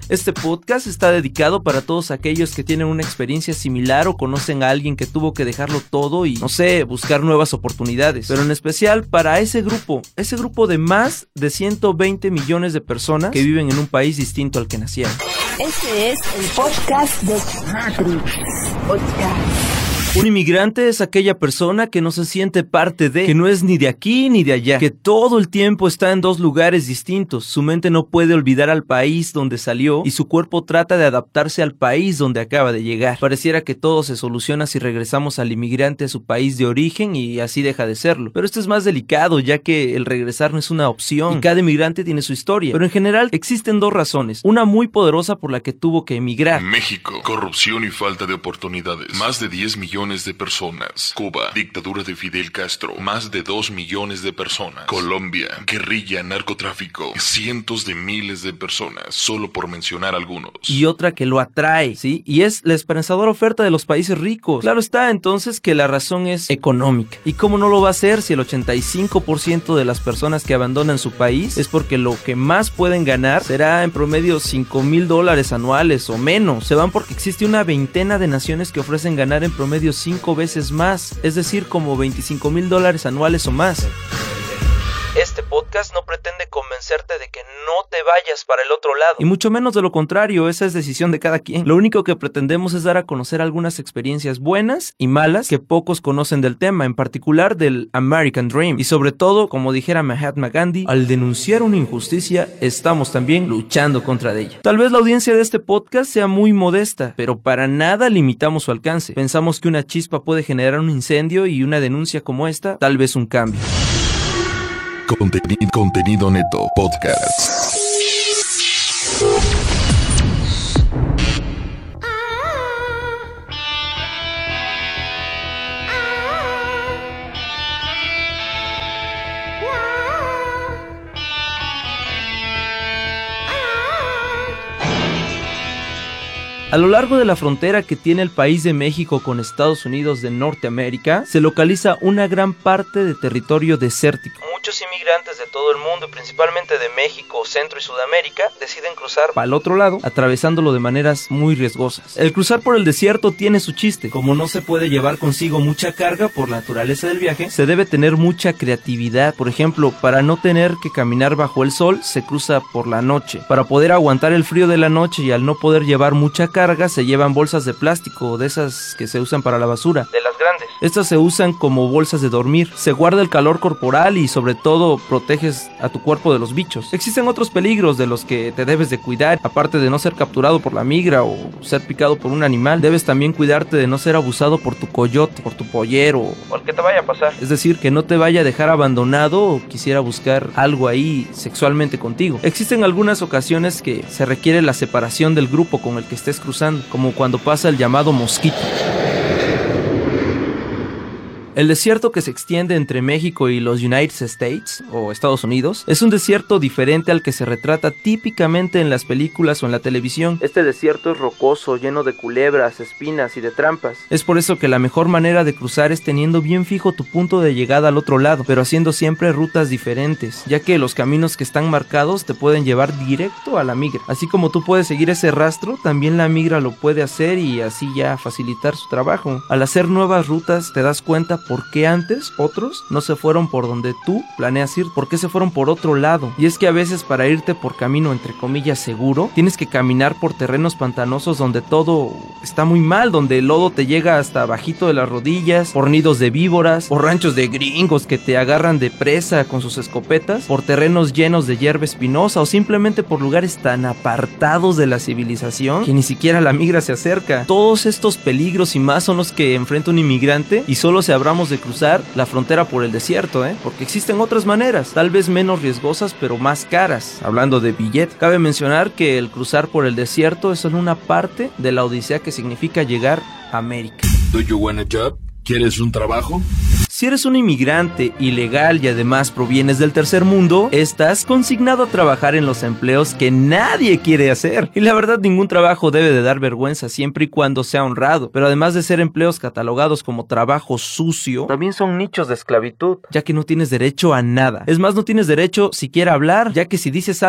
Este podcast está dedicado para todos aquellos que tienen una experiencia similar o conocen a alguien que tuvo que dejarlo todo y, no sé, buscar nuevas oportunidades. Pero en especial para ese grupo de más de 120 millones de personas que viven en un país distinto al que nacieron. Este es el podcast de Matrix Podcast. Un inmigrante es aquella persona que no se siente parte de, que no es ni de aquí ni de allá, que todo el tiempo está en dos lugares distintos. Su mente no puede olvidar al país donde salió y su cuerpo trata de adaptarse al país donde acaba de llegar. Pareciera que todo se soluciona si regresamos al inmigrante a su país de origen y así deja de serlo. Pero esto es más delicado, ya que el regresar no es una opción y cada inmigrante tiene su historia. Pero en general existen dos razones, una muy poderosa por la que tuvo que emigrar. México, corrupción y falta de oportunidades. Más de 10 millones de personas. Cuba, dictadura de Fidel Castro, más de 2 millones de personas. Colombia, guerrilla, narcotráfico, cientos de miles de personas, solo por mencionar algunos. Y otra que lo atrae, ¿sí? Y es la esperanzadora oferta de los países ricos. Claro está entonces que la razón es económica. ¿Y cómo no lo va a ser si el 85% de las personas que abandonan su país es porque lo que más pueden ganar será en promedio $5,000 anuales o menos? Se van porque existe una veintena de naciones que ofrecen ganar en promedio 5 veces más, es decir, como $25,000 anuales o más. Este podcast no pretende convencerte de que no te vayas para el otro lado. Y mucho menos de lo contrario, esa es decisión de cada quien. Lo único que pretendemos es dar a conocer algunas experiencias buenas y malas que pocos conocen del tema, en particular del American Dream. Y sobre todo, como dijera Mahatma Gandhi, al denunciar una injusticia, estamos también luchando contra ella. Tal vez la audiencia de este podcast sea muy modesta, pero para nada limitamos su alcance. Pensamos que una chispa puede generar un incendio y una denuncia como esta, tal vez un cambio. Contenido Neto Podcast. A lo largo de la frontera que tiene el país de México con Estados Unidos de Norteamérica, se localiza una gran parte de territorio desértico. Muchos inmigrantes de todo el mundo, principalmente de México, Centro y Sudamérica, deciden cruzar para el otro lado, atravesándolo de maneras muy riesgosas. El cruzar por el desierto tiene su chiste. Como no se puede llevar consigo mucha carga por la naturaleza del viaje, se debe tener mucha creatividad. Por ejemplo, para no tener que caminar bajo el sol, se cruza por la noche. Para poder aguantar el frío de la noche y al no poder llevar mucha carga, se llevan bolsas de plástico, de esas que se usan para la basura, de las grandes. Estas se usan como bolsas de dormir. Se guarda el calor corporal y sobre todo proteges a tu cuerpo de los bichos. Existen otros peligros de los que te debes de cuidar. Aparte de no ser capturado por la migra o ser picado por un animal, debes también cuidarte de no ser abusado por tu coyote, por tu pollero o al que te vaya a pasar. Es decir, que no te vaya a dejar abandonado o quisiera buscar algo ahí sexualmente contigo. Existen algunas ocasiones que se requiere la separación del grupo con el que estés cruzando, como cuando pasa el llamado mosquito. El desierto que se extiende entre México y los United States, o Estados Unidos, es un desierto diferente al que se retrata típicamente en las películas o en la televisión. Este desierto es rocoso, lleno de culebras, espinas y de trampas. Es por eso que la mejor manera de cruzar es teniendo bien fijo tu punto de llegada al otro lado, pero haciendo siempre rutas diferentes, ya que los caminos que están marcados te pueden llevar directo a la migra. Así como tú puedes seguir ese rastro, también la migra lo puede hacer y así ya facilitar su trabajo. Al hacer nuevas rutas te das cuenta por qué antes otros no se fueron por donde tú planeas ir, por qué se fueron por otro lado. Y es que a veces para irte por camino entre comillas seguro, tienes que caminar por terrenos pantanosos donde todo está muy mal, donde el lodo te llega hasta bajito de las rodillas, por nidos de víboras, por ranchos de gringos que te agarran de presa con sus escopetas, por terrenos llenos de hierba espinosa o simplemente por lugares tan apartados de la civilización que ni siquiera la migra se acerca. Todos estos peligros y más son los que enfrenta un inmigrante y solo se habrá de cruzar la frontera por el desierto, porque existen otras maneras, tal vez menos riesgosas pero más caras. Hablando de billete, cabe mencionar que el cruzar por el desierto es solo una parte de la odisea que significa llegar a América. Do you want a job? ¿Quieres un trabajo? Si eres un inmigrante ilegal y además provienes del tercer mundo, estás consignado a trabajar en los empleos que nadie quiere hacer. Y la verdad, ningún trabajo debe de dar vergüenza siempre y cuando sea honrado. Pero además de ser empleos catalogados como trabajo sucio, también son nichos de esclavitud, ya que no tienes derecho a nada. Es más, no tienes derecho siquiera a hablar, ya que si dices algo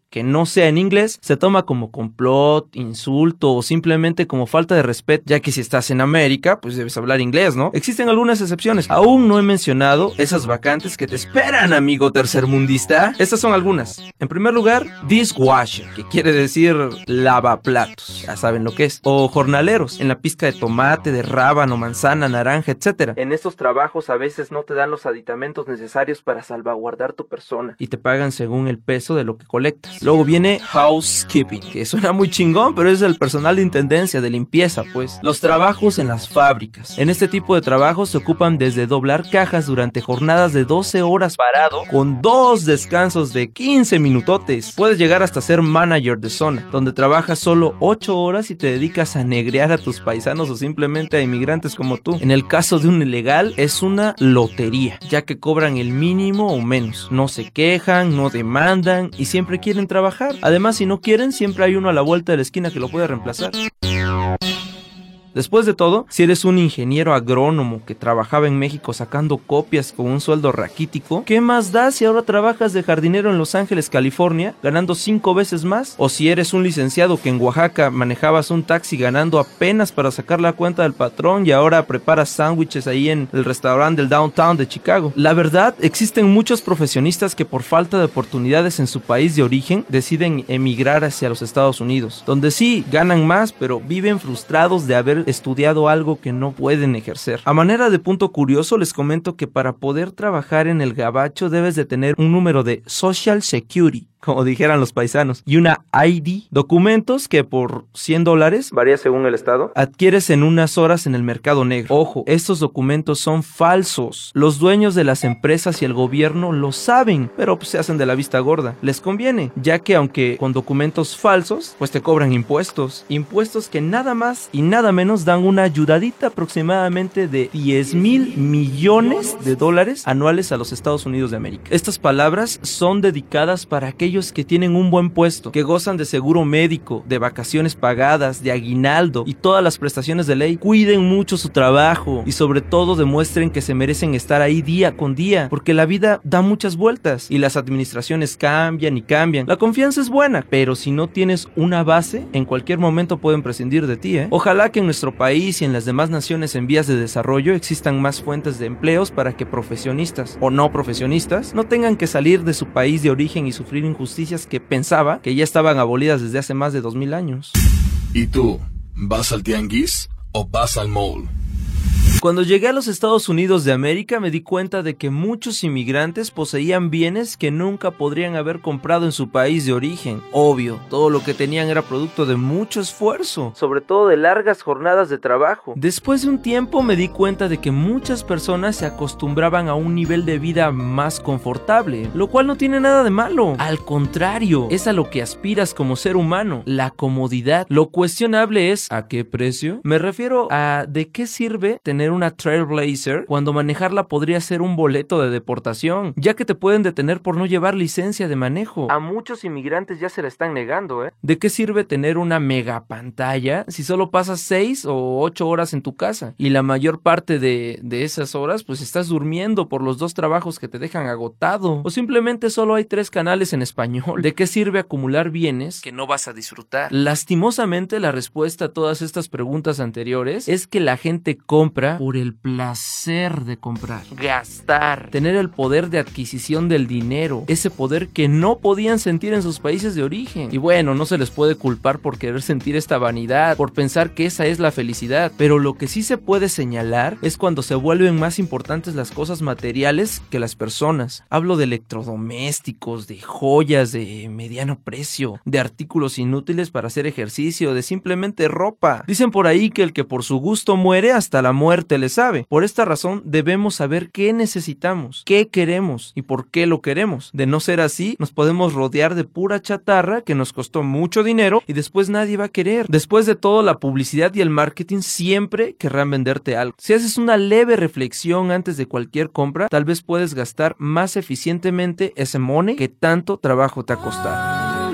que no sea en inglés, se toma como complot, insulto o simplemente como falta de respeto, ya que si estás en América, pues debes hablar inglés, ¿no? Existen algunas excepciones. Aún no he mencionado esas vacantes que te esperan, amigo tercermundista. Estas son algunas. En primer lugar, dishwasher, que quiere decir lavaplatos, ya saben lo que es. O jornaleros, en la pizca de tomate, de rábano, manzana, naranja, etc. En estos trabajos a veces no te dan los aditamentos necesarios para salvaguardar tu persona y te pagan según el peso de lo que colectas. Luego viene housekeeping, que suena muy chingón, pero es el personal de intendencia, de limpieza, pues. Los trabajos en las fábricas. En este tipo de trabajos se ocupan desde doblar cajas durante jornadas de 12 horas parado, con 2 descansos de 15 minutotes. Puedes llegar hasta ser manager de zona, donde trabajas solo 8 horas y te dedicas a negrear a tus paisanos o simplemente a inmigrantes como tú. En el caso de un ilegal, es una lotería, ya que cobran el mínimo o menos. No se quejan, no demandan y siempre quieren trabajar. Además, si no quieren, siempre hay uno a la vuelta de la esquina que lo puede reemplazar. Después de todo, si eres un ingeniero agrónomo que trabajaba en México sacando copias con un sueldo raquítico, ¿qué más da si ahora trabajas de jardinero en Los Ángeles, California, ganando 5 veces más? O si eres un licenciado que en Oaxaca manejabas un taxi ganando apenas para sacar la cuenta del patrón y ahora preparas sándwiches ahí en el restaurante del downtown de Chicago. La verdad, existen muchos profesionistas que por falta de oportunidades en su país de origen deciden emigrar hacia los Estados Unidos, donde sí ganan más, pero viven frustrados de haber estudiado algo que no pueden ejercer. A manera de punto curioso, les comento que para poder trabajar en el gabacho debes de tener un número de Social Security, como dijeran los paisanos, y una ID, documentos que por $100, varía según el estado, adquieres en unas horas en el mercado negro. Ojo, estos documentos son falsos. Los dueños de las empresas y el gobierno lo saben, pero pues se hacen de la vista gorda. Les conviene, ya que aunque con documentos falsos, pues te cobran impuestos. Impuestos que nada más y nada menos dan una ayudadita aproximadamente de $10,000 millones anuales a los Estados Unidos de América. Estas palabras son dedicadas para aquellos que tienen un buen puesto, que gozan de seguro médico, de vacaciones pagadas, de aguinaldo y todas las prestaciones de ley. Cuiden mucho su trabajo y sobre todo demuestren que se merecen estar ahí día con día, porque la vida da muchas vueltas y las administraciones cambian y cambian. La confianza es buena, pero si no tienes una base, en cualquier momento pueden prescindir de ti, Ojalá que en nuestro país y en las demás naciones en vías de desarrollo existan más fuentes de empleos para que profesionistas o no profesionistas no tengan que salir de su país de origen y sufrir injusticias que pensaba que ya estaban abolidas desde hace más de 2000 años. ¿Y tú? ¿Vas al tianguis o vas al mall? Cuando llegué a los Estados Unidos de América me di cuenta de que muchos inmigrantes poseían bienes que nunca podrían haber comprado en su país de origen. Obvio, todo lo que tenían era producto de mucho esfuerzo, sobre todo de largas jornadas de trabajo. Después de un tiempo me di cuenta de que muchas personas se acostumbraban a un nivel de vida más confortable, lo cual no tiene nada de malo. Al contrario, es a lo que aspiras como ser humano, la comodidad. Lo cuestionable es ¿a qué precio? Me refiero a ¿de qué sirve tener una Trailblazer cuando manejarla podría ser un boleto de deportación, ya que te pueden detener por no llevar licencia de manejo? A muchos inmigrantes ya se la están negando, ¿De qué sirve tener una mega pantalla si solo pasas 6 o 8 horas en tu casa? Y la mayor parte de esas horas pues estás durmiendo por los 2 trabajos que te dejan agotado. O simplemente solo hay 3 canales en español. ¿De qué sirve acumular bienes que no vas a disfrutar? Lastimosamente la respuesta a todas estas preguntas anteriores es que la gente compra por el placer de comprar, gastar, tener el poder de adquisición del dinero, ese poder que no podían sentir en sus países de origen. Y bueno, no se les puede culpar por querer sentir esta vanidad, por pensar que esa es la felicidad, pero lo que sí se puede señalar es cuando se vuelven más importantes las cosas materiales que las personas. Hablo de electrodomésticos, de joyas de mediano precio, de artículos inútiles para hacer ejercicio, de simplemente ropa. Dicen por ahí que el que por su gusto muere, hasta la muerte le sabe. Por esta razón debemos saber qué necesitamos, qué queremos y por qué lo queremos. De no ser así, nos podemos rodear de pura chatarra que nos costó mucho dinero y después nadie va a querer. Después de todo, la publicidad y el marketing siempre querrán venderte algo. Si haces una leve reflexión antes de cualquier compra, tal vez puedes gastar más eficientemente ese money que tanto trabajo te ha costado.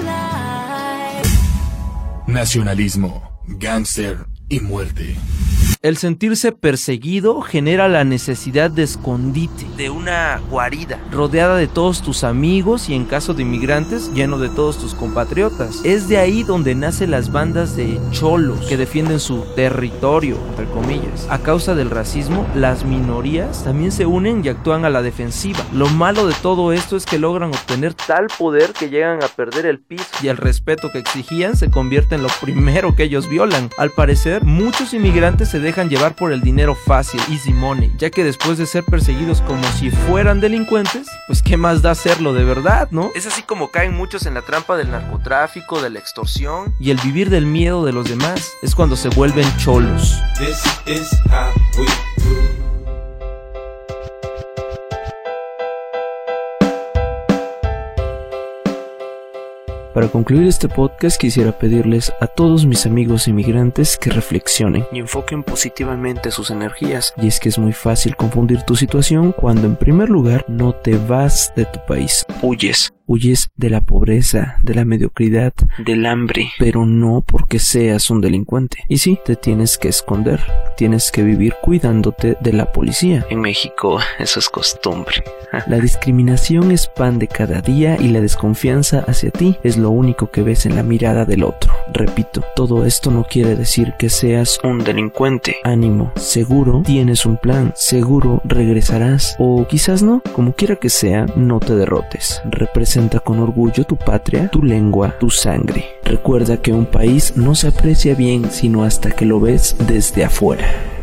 Nacionalismo, gánster y muerte. El sentirse perseguido genera la necesidad de escondite, de una guarida, rodeada de todos tus amigos y en caso de inmigrantes, lleno de todos tus compatriotas. Es de ahí donde nacen las bandas de cholos que defienden su territorio, entre comillas. A causa del racismo, las minorías también se unen y actúan a la defensiva. Lo malo de todo esto es que logran obtener tal poder que llegan a perder el piso y el respeto que exigían se convierte en lo primero que ellos violan. Al parecer, muchos inmigrantes se dejan llevar por el dinero fácil, easy money, ya que después de ser perseguidos como si fueran delincuentes, pues qué más da hacerlo de verdad, ¿no? Es así como caen muchos en la trampa del narcotráfico, de la extorsión y el vivir del miedo de los demás. Es cuando se vuelven cholos. This is how we do. Para concluir este podcast quisiera pedirles a todos mis amigos inmigrantes que reflexionen y enfoquen positivamente sus energías. Y es que es muy fácil confundir tu situación cuando en primer lugar no te vas de tu país, huyes de la pobreza, de la mediocridad, del hambre, pero no porque seas un delincuente. Y sí, te tienes que esconder, tienes que vivir cuidándote de la policía. En México eso es costumbre. La discriminación es pan de cada día y la desconfianza hacia ti es lo único que ves en la mirada del otro. Repito, todo esto no quiere decir que seas un delincuente. Ánimo, seguro tienes un plan, seguro regresarás o quizás no, como quiera que sea, no te derrotes. Representa con orgullo tu patria, tu lengua, tu sangre. Recuerda que un país no se aprecia bien sino hasta que lo ves desde afuera.